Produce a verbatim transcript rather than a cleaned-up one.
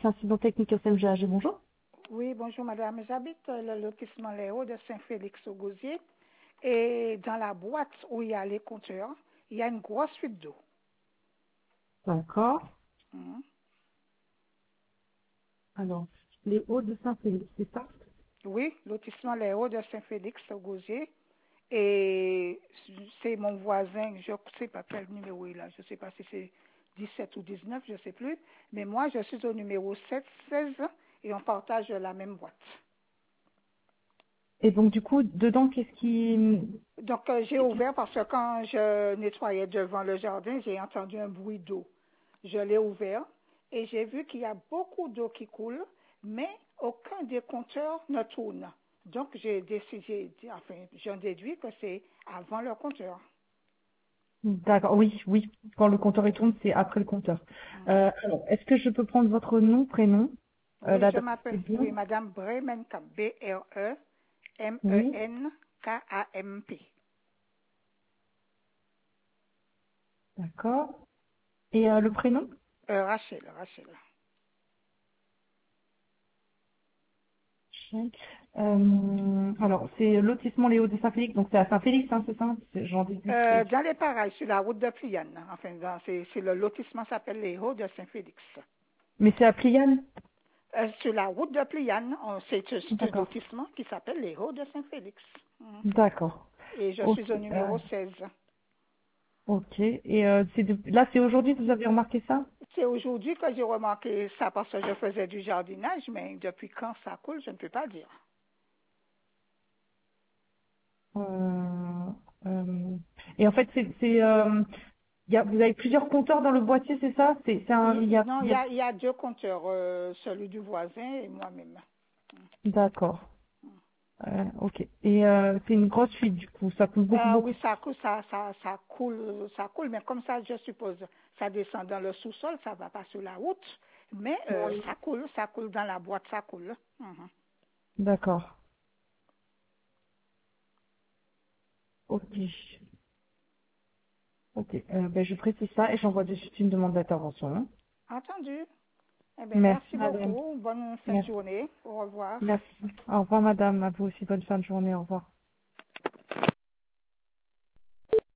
incident technique au C M G A G, bonjour. Oui, bonjour madame. J'habite euh, le lotissement Léo de Saint-Félix au Gosier et dans la boîte où il y a les compteurs, il y a une grosse fuite d'eau. D'accord. Mhm. Alors, les hauts de Saint-Félix, c'est ça? Oui, lotissement Léo de Saint-Félix au Gosier et c'est mon voisin, je ne sais pas quel numéro il a, je ne sais pas si c'est dix-sept ou dix-neuf, je ne sais plus, mais moi je suis au numéro sept seize et on partage la même boîte. Et donc, du coup, dedans, qu'est-ce qui... Donc, euh, j'ai ouvert parce que quand je nettoyais devant le jardin, j'ai entendu un bruit d'eau. Je l'ai ouvert et j'ai vu qu'il y a beaucoup d'eau qui coule, mais aucun des compteurs ne tourne. Donc, j'ai décidé, enfin, j'en déduis que c'est avant le compteur. D'accord, oui, oui. Quand le compteur il tourne, c'est après le compteur. Mhm. Euh, alors, est-ce que je peux prendre votre nom, prénom, euh, Oui, je l'adresse, c'est m'appelle, bien? oui, Madame Bremenkamp, B R E M E Oui. N K A M P. D'accord. Et euh, le prénom? Euh, Rachel, Rachel. Check. Euh, alors, c'est lotissement Léo de Saint-Félix, donc c'est à Saint-Félix, hein, c'est ça? C'est- J'en déduis que Euh, c'est... dans les parages, sur la route de Pliane. Enfin, dans- c'est c'est le lotissement s'appelle les Hauts de Saint-Félix. Mais c'est à Pliane? Euh, sur la route de Pliane, on- c'est c'est un D'accord. lotissement qui s'appelle les Hauts de Saint-Félix. Mhm. D'accord. Et je Ok. suis au euh, numéro seize. ok. Et euh, c'est de- là, c'est aujourd'hui que vous avez remarqué ça? C'est aujourd'hui que j'ai remarqué ça parce que je faisais du jardinage, mais depuis quand ça coule, je ne peux pas dire. Euh, euh, et en fait, c'est, c'est, euh, il y a, vous avez plusieurs compteurs dans le boîtier, c'est ça? C'est, c'est un, il y Il- a, non, il il y y a- a, il y a deux compteurs, euh, celui du voisin et moi-même. D'accord. Euh, ok. Et euh, c'est une grosse fuite du coup. Ça coûte beaucoup, Ah beaucoup. oui, ça coule, ça, ça, ça coule, ça coule, mais comme ça, je suppose, ça descend dans le sous-sol, ça va pas sur la route, mais euh, Oui. ça coule, ça coule dans la boîte, ça coule. Mhm. D'accord. Ok. Ok. Euh, ben, je précise ça et j'envoie de suite une demande d'intervention, hein. Entendu. Eh bien, Merci, merci madame. beaucoup. Bonne fin de Merci. journée. Au revoir. Merci. Au revoir, madame. À vous aussi. Bonne fin de journée. Au revoir.